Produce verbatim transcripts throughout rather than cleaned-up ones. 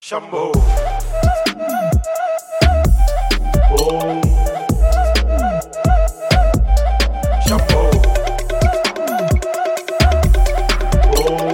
शंभो ओम शंभो ओम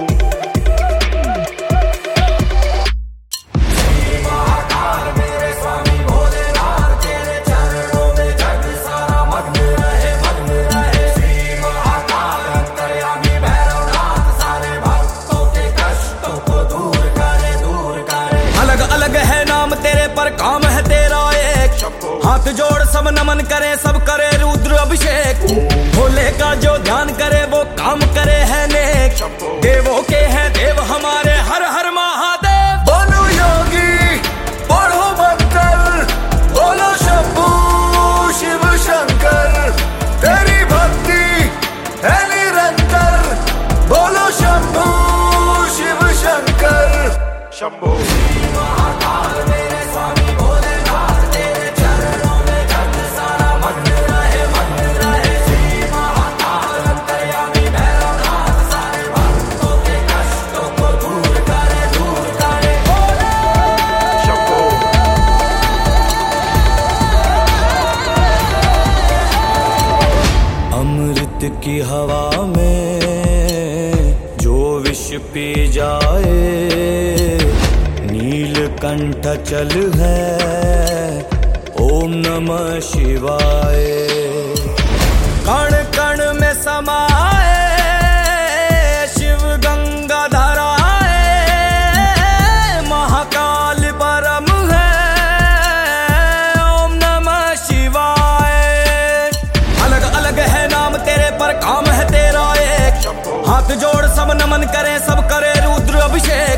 श्री महाकाल मेरे स्वामी भोलेनाथ, तेरे चरणों में जग सारा मग्न रहे मग्न रहे। श्री महाकाल अंतर्यामी भैरवनाथ, सारे भक्तों के कष्टों को दूर करे दूर करे। अलग अलग है नाम तेरे पर काम है तेरा एक, हाथ जोड़ सब नमन करे सब करे रुद्र अभिषेक। भोले का जो ध्यान करे वो काम करे है नेक, देवों के हैं देव हमारे हर हर महादेव। बोलो योगी पढ़ो मंत्र, बोलो शंभू शिव शंकर, तेरी भक्ति है निरंतर। बोलो शंभू शिव शंकर शंभो महाकाल मेरे स्वामी भोलेनाथ, तेरे चरणों में जग सारा मग्न रहे मग्न रहे। श्री महाकाल अंतर्यामी भैरवनाथ, सारे भक्तों के कष्टों को दूर करे दूर करे। शंभो अमृत की हवा में जो विष पी जाए, नीलकंठ चल है ओम नमः शिवाय। कण कण में समाए शिव गंगा धराए, महाकाल परम है ओम नमः शिवाय। अलग अलग है नाम तेरे पर काम है तेरा एक, हाथ जोड़ सब नमन करे सब करे रुद्र अभिषेक।